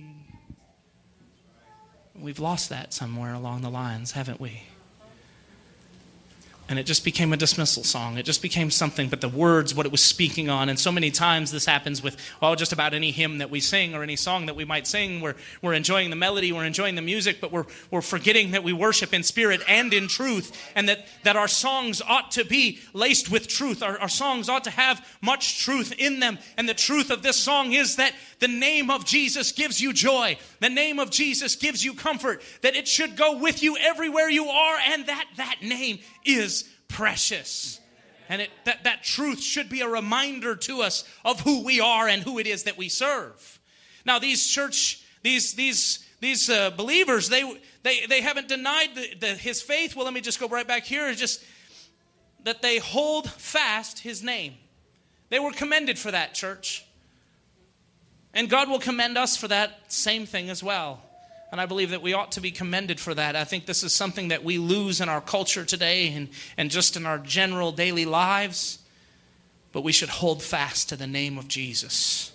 We've lost that somewhere along the lines, haven't we? And it just became a dismissal song. It just became something, but the words, what it was speaking on. And so many times this happens with, just about any hymn that we sing or any song that we might sing. We're enjoying the melody, we're enjoying the music, but we're forgetting that we worship in spirit and in truth. And that our songs ought to be laced with truth. Our songs ought to have much truth in them. And the truth of this song is that the name of Jesus gives you joy. The name of Jesus gives you comfort. That it should go with you everywhere you are. And that name is precious. And that truth should be a reminder to us of who we are and who it is that we serve. Now these believers, they haven't denied his faith. Well, let me just go right back here. It's just that they hold fast his name. They were commended for that, church. And God will commend us for that same thing as well. And I believe that we ought to be commended for that. I think this is something that we lose in our culture today and just in our general daily lives. But we should hold fast to the name of Jesus.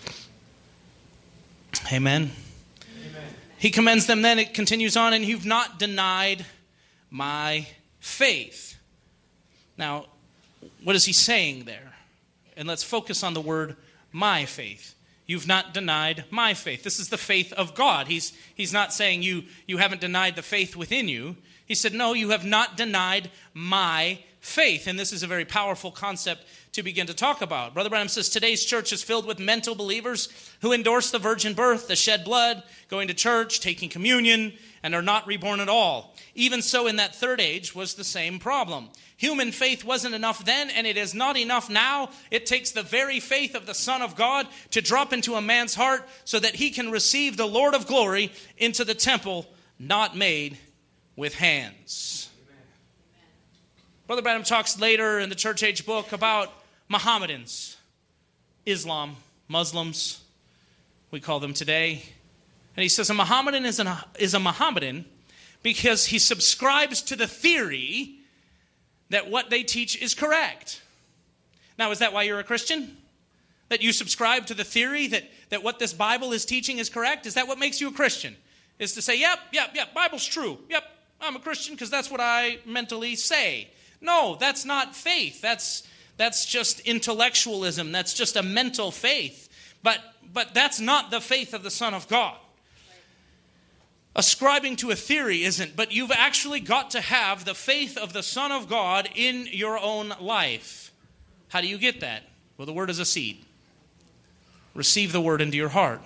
Amen. Amen. He commends them then. It continues on. And you've not denied my faith. Now, what is he saying there? And let's focus on the word my faith. You've not denied my faith. This is the faith of God. He's not saying you haven't denied the faith within you. He said, no, you have not denied my faith. And this is a very powerful concept to begin to talk about. Brother Branham says, today's church is filled with mental believers who endorse the virgin birth, the shed blood, going to church, taking communion, and are not reborn at all. Even so, in that third age was the same problem. Human faith wasn't enough then, and it is not enough now. It takes the very faith of the Son of God to drop into a man's heart so that he can receive the Lord of glory into the temple not made with hands. Amen. Brother Branham talks later in the church age book about Mohammedans, Islam, Muslims, we call them today. And he says a Mohammedan is a Mohammedan because he subscribes to the theory that what they teach is correct. Now, is that why you're a Christian? That you subscribe to the theory that what this Bible is teaching is correct? Is that what makes you a Christian? Is to say, yep, Bible's true. Yep, I'm a Christian because that's what I mentally say. No, that's not faith. That's just intellectualism. That's just a mental faith. But that's not the faith of the Son of God. Ascribing to a theory isn't, but you've actually got to have the faith of the Son of God in your own life. How do you get that? Well, the Word is a seed. Receive the Word into your heart.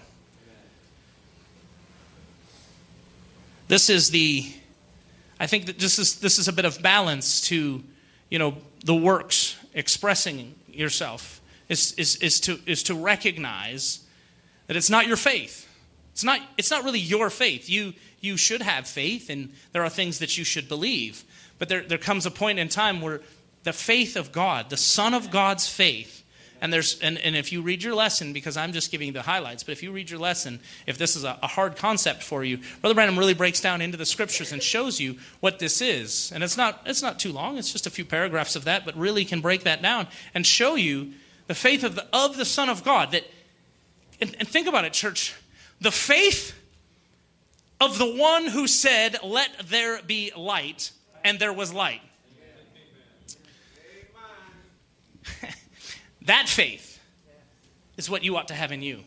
I think that this is a bit of balance to, the works expressing yourself is to recognize that it's not your faith. It's not really your faith. You should have faith, and there are things that you should believe. But there comes a point in time where the faith of God, the Son of God's faith. And if you read your lesson, because I'm just giving you the highlights, but if you read your lesson, if this is a hard concept for you, Brother Branham really breaks down into the scriptures and shows you what this is. And it's not too long, it's just a few paragraphs of that, but really can break that down and show you the faith of the Son of God. And think about it, church. The faith of the one who said, "Let there be light," and there was light. That faith is what you ought to have in you.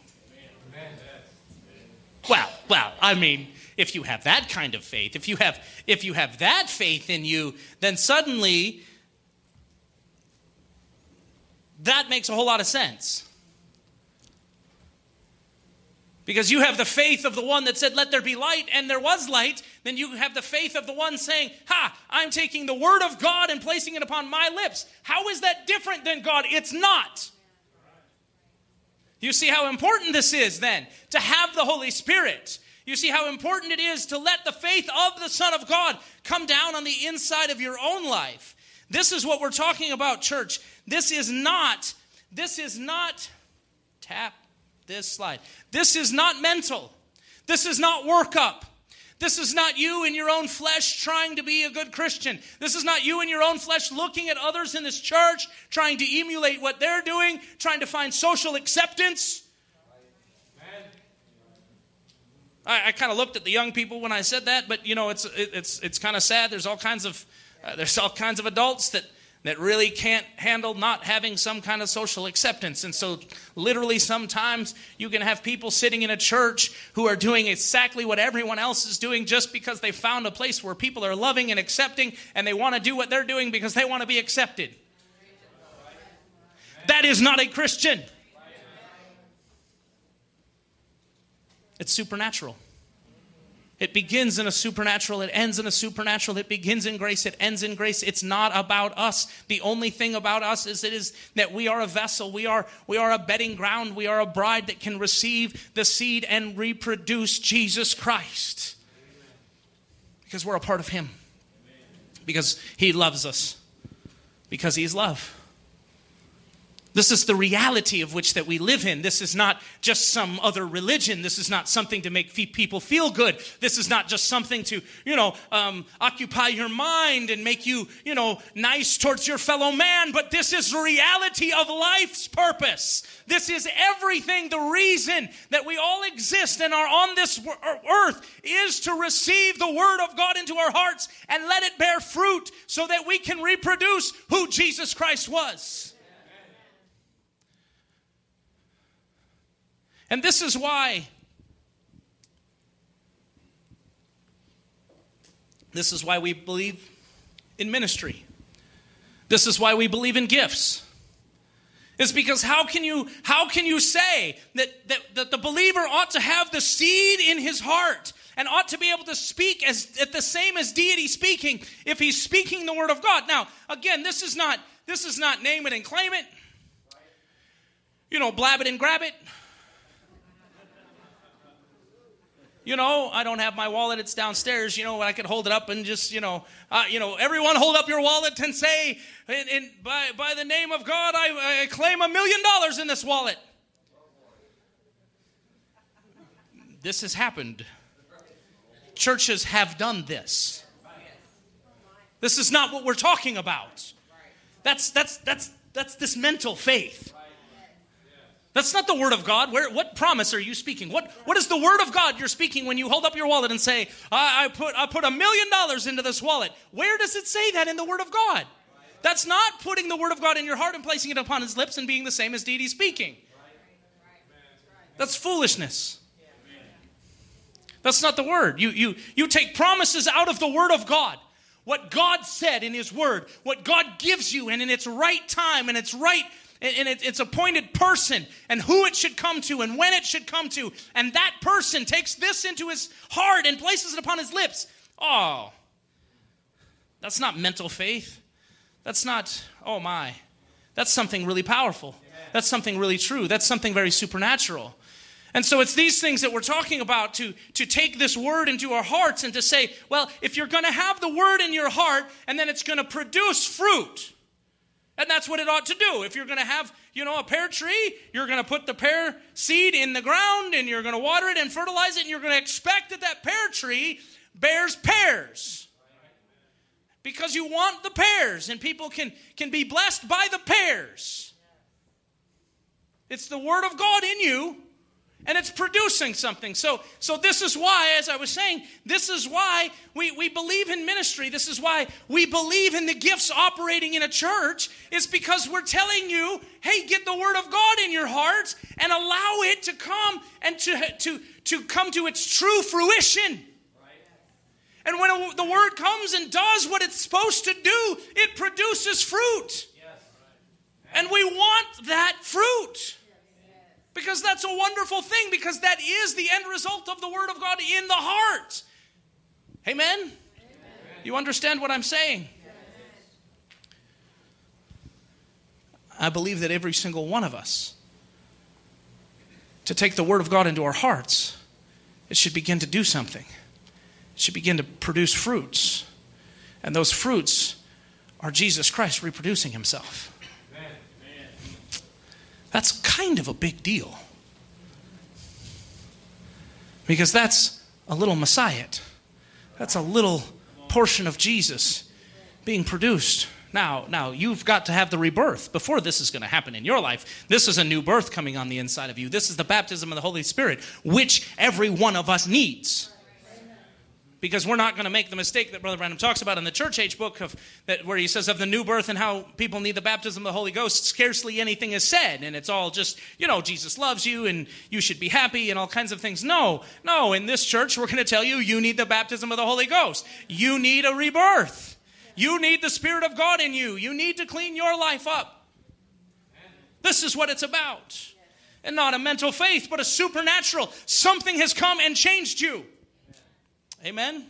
Well, I mean, if you have that kind of faith, if you have that faith in you, then suddenly that makes a whole lot of sense. Because you have the faith of the one that said, "Let there be light," and there was light. Then you have the faith of the one saying, I'm taking the word of God and placing it upon my lips. How is that different than God? It's not. You see how important this is then, to have the Holy Spirit. You see how important it is to let the faith of the Son of God come down on the inside of your own life. This is what we're talking about, church. This is not, tap this slide. This is not mental. This is not workup. This is not you in your own flesh trying to be a good Christian. This is not you in your own flesh looking at others in this church, trying to emulate what they're doing, trying to find social acceptance. I kind of looked at the young people when I said that, but it's kind of sad. There's all kinds of adults that really can't handle not having some kind of social acceptance. And so literally sometimes you can have people sitting in a church who are doing exactly what everyone else is doing just because they found a place where people are loving and accepting, and they want to do what they're doing because they want to be accepted. That is not a Christian. It's supernatural. It begins in a supernatural. It ends in a supernatural. It begins in grace. It ends in grace. It's not about us. The only thing about us is that we are a vessel. We are a bedding ground. We are a bride that can receive the seed and reproduce Jesus Christ. Because we're a part of Him. Because He loves us. Because He's love. This is the reality of which that we live in. This is not just some other religion. This is not something to make people feel good. This is not just something to, occupy your mind and make you, nice towards your fellow man. But this is the reality of life's purpose. This is everything. The reason that we all exist and are on this earth is to receive the Word of God into our hearts and let it bear fruit so that we can reproduce who Jesus Christ was. And this is why we believe in ministry. This is why we believe in gifts. It's because how can you say that the believer ought to have the seed in his heart and ought to be able to speak at the same as deity speaking if he's speaking the word of God? Now, again, this is not name it and claim it. Blab it and grab it. I don't have my wallet. It's downstairs. I could hold it up and just, everyone hold up your wallet and say, by the name of God, I claim $1 million in this wallet. This has happened. Churches have done this. This is not what we're talking about. That's this mental faith. That's not the word of God. What promise are you speaking? What is the word of God you're speaking when you hold up your wallet and say, I put $1 million into this wallet? Where does it say that in the word of God? That's not putting the word of God in your heart and placing it upon His lips and being the same as deity speaking. That's foolishness. That's not the word. You take promises out of the word of God. What God said in His word, what God gives you, and in its right time and its right and it's appointed person and who it should come to and when it should come to. And that person takes this into his heart and places it upon his lips. Oh, that's not mental faith. That's not, oh my. That's something really powerful. That's something really true. That's something very supernatural. And so it's these things that we're talking about, to take this word into our hearts and to say, well, if you're going to have the word in your heart and then it's going to produce fruit, And that's what it ought to do. If you're going to have, a pear tree, you're going to put the pear seed in the ground and you're going to water it and fertilize it, and you're going to expect that pear tree bears pears. Because you want the pears, and people can be blessed by the pears. It's the Word of God in you, and it's producing something. So this is why, as I was saying, this is why we believe in ministry. This is why we believe in the gifts operating in a church. It's because we're telling you, hey, get the Word of God in your heart and allow it to come and to come to its true fruition. And when the Word comes and does what it's supposed to do, it produces fruit. And we want that fruit. Because that's a wonderful thing, because that is the end result of the Word of God in the heart. Amen? Amen. You understand what I'm saying? Yes. I believe that every single one of us, to take the Word of God into our hearts, it should begin to do something. It should begin to produce fruits. And those fruits are Jesus Christ reproducing Himself. That's kind of a big deal. Because that's a little Messiah. That's a little portion of Jesus being produced. Now, you've got to have the rebirth before this is going to happen in your life. This is a new birth coming on the inside of you. This is the baptism of the Holy Spirit, which every one of us needs. Because we're not going to make the mistake that Brother Branham talks about in the church age book where he says of the new birth and how people need the baptism of the Holy Ghost. Scarcely anything is said, and it's all just, Jesus loves you and you should be happy and all kinds of things. No, in this church we're going to tell you, you need the baptism of the Holy Ghost. You need a rebirth. You need the Spirit of God in you. You need to clean your life up. This is what it's about. And not a mental faith, but a supernatural. Something has come and changed you. Amen?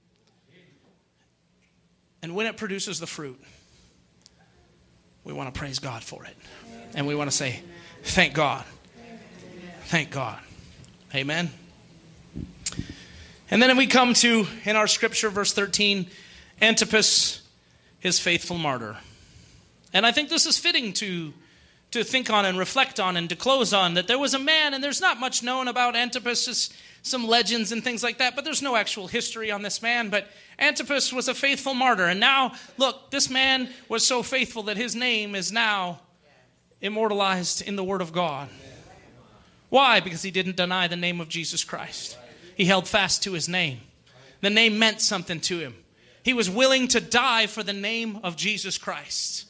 And when it produces the fruit, we want to praise God for it. And we want to say, thank God. Thank God. Amen? And then we come to, in our scripture, verse 13, Antipas, his faithful martyr. And I think this is fitting to think on and reflect on and to close on, that there was a man, and there's not much known about Antipas, just some legends and things like that, but there's no actual history on this man. But Antipas was a faithful martyr. And now, look, this man was so faithful that his name is now immortalized in the Word of God. Why? Because he didn't deny the name of Jesus Christ. He held fast to his name. The name meant something to him. He was willing to die for the name of Jesus Christ.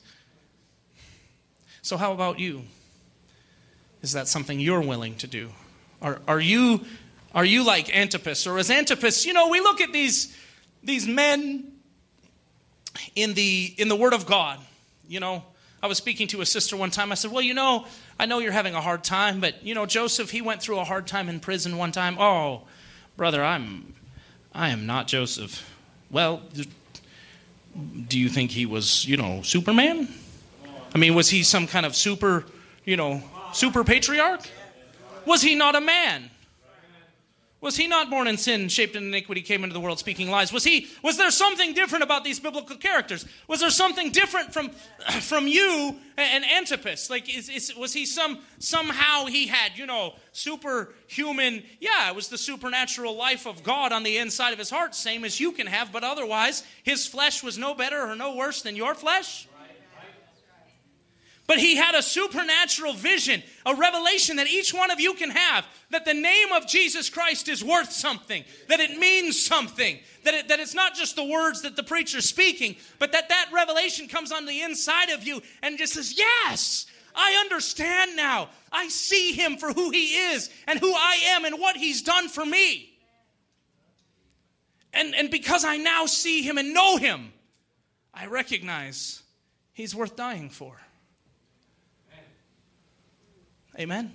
So how about you? Is that something you're willing to do? Are you like Antipas? Or is Antipas, we look at these men in the Word of God. I was speaking to a sister one time. I said, well, I know you're having a hard time, but, Joseph, he went through a hard time in prison one time. Oh, brother, I am not Joseph. Well, do you think he was, Superman? I mean, was he some kind of super patriarch? Was he not a man? Was he not born in sin, shaped in iniquity, came into the world speaking lies? Was there something different about these biblical characters? Was there something different from you and Antipas? Like, was he somehow he had, superhuman, it was the supernatural life of God on the inside of his heart, same as you can have, but otherwise, his flesh was no better or no worse than your flesh? But he had a supernatural vision, a revelation that each one of you can have, that the name of Jesus Christ is worth something, that it means something, that it's not just the words that the preacher's speaking, but that revelation comes on the inside of you and just says, yes, I understand now. I see him for who he is and who I am and what he's done for me. And because I now see him and know him, I recognize he's worth dying for. Amen?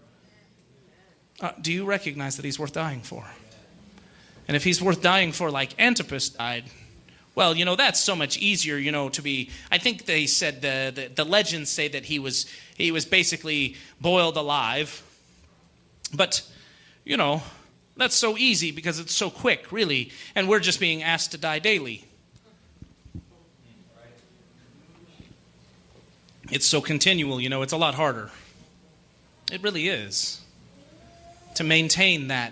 Do you recognize that he's worth dying for? And if he's worth dying for like Antipas died, well, that's so much easier, to be... I think they said, the legends say that he was basically boiled alive. But, that's so easy because it's so quick, really. And we're just being asked to die daily. it's so continual, it's a lot harder. It really is. To maintain that,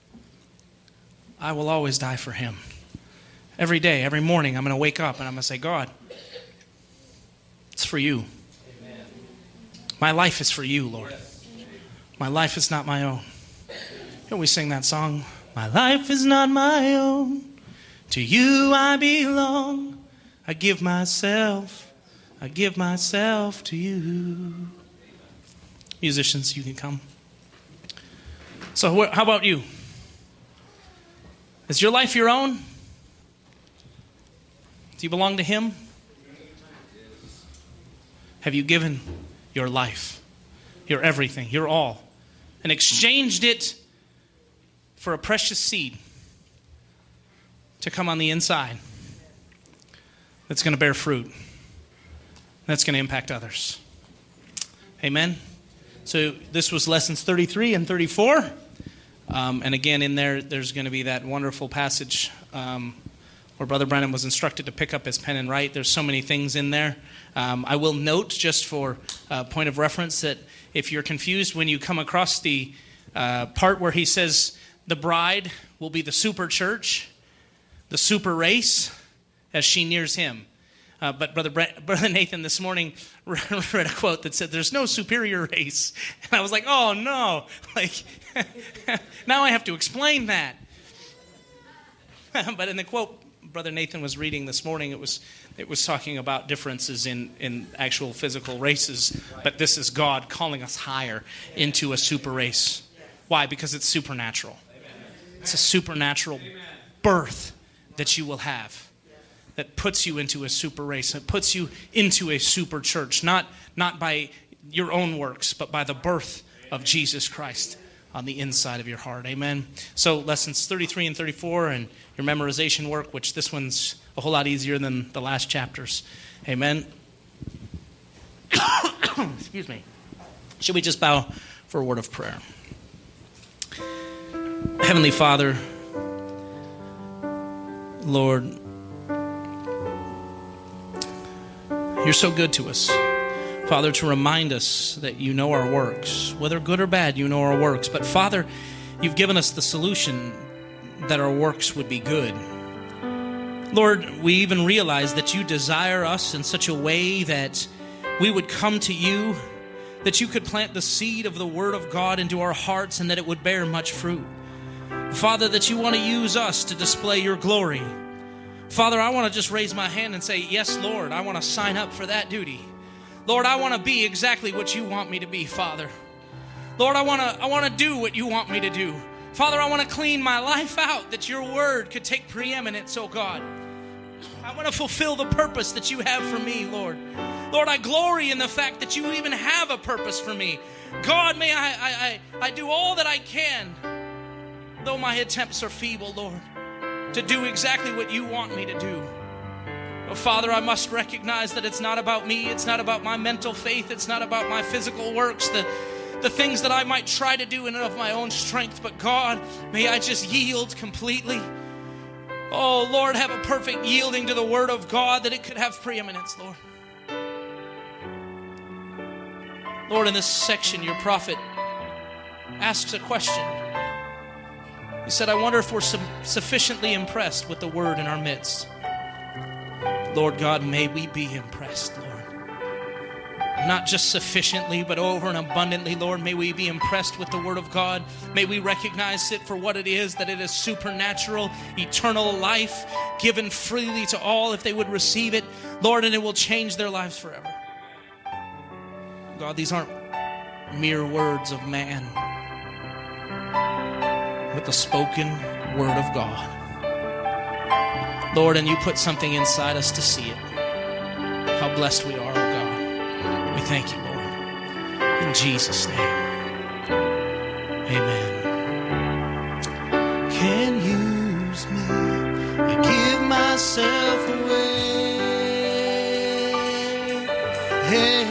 I will always die for him. Every day, every morning, I'm going to wake up and I'm going to say, God, it's for you. Amen. My life is for you, Lord. My life is not my own. We sing that song, my life is not my own. To you I belong. I give myself to you. Musicians, you can come. So how about you? Is your life your own? Do you belong to him? Have you given your life, your everything, your all, and exchanged it for a precious seed to come on the inside that's going to bear fruit, that's going to impact others? Amen? So this was lessons 33 and 34. And again, in there's going to be that wonderful passage where Brother Brennan was instructed to pick up his pen and write. There's so many things in there. I will note, just for point of reference, that if you're confused when you come across the part where he says the bride will be the super church, the super race, as she nears him. But Brother Nathan this morning read a quote that said, there's no superior race. And I was like, oh no, now I have to explain that. But in the quote Brother Nathan was reading this morning, it was talking about differences in actual physical races. But this is God calling us higher into a super race. Why? Because it's supernatural. It's a supernatural birth that you will have, that puts you into a super race, that puts you into a super church, not by your own works, but by the birth of Jesus Christ on the inside of your heart. Amen. So lessons 33 and 34 and your memorization work, which this one's a whole lot easier than the last chapters. Amen. Excuse me. Should we just bow for a word of prayer? Heavenly Father, Lord, you're so good to us, Father, to remind us that you know our works. Whether good or bad, you know our works. But Father, you've given us the solution that our works would be good. Lord, we even realize that you desire us in such a way that we would come to you, that you could plant the seed of the Word of God into our hearts and that it would bear much fruit. Father, that you want to use us to display your glory. Father, I want to just raise my hand and say, yes, Lord, I want to sign up for that duty. Lord, I want to be exactly what you want me to be, Father. Lord, I want to do what you want me to do. Father, I want to clean my life out that your word could take preeminence, oh God. I want to fulfill the purpose that you have for me, Lord. Lord, I glory in the fact that you even have a purpose for me. God, may I do all that I can, though my attempts are feeble, Lord, to do exactly what you want me to do. Oh, Father, I must recognize that it's not about me. It's not about my mental faith. It's not about my physical works, the things that I might try to do in and of my own strength. But God, may I just yield completely. Oh, Lord, have a perfect yielding to the Word of God that it could have preeminence, Lord. Lord, in this section, your prophet asks a question. He said, I wonder if we're sufficiently impressed with the Word in our midst. Lord God, may we be impressed, Lord. Not just sufficiently, but over and abundantly, Lord. May we be impressed with the Word of God. May we recognize it for what it is, that it is supernatural, eternal life, given freely to all if they would receive it, Lord, and it will change their lives forever. God, these aren't mere words of man, but the spoken Word of God. Lord, and you put something inside us to see it. How blessed we are, oh God. We thank you, Lord. In Jesus' name, amen.
Can use me, I give myself away. Hey.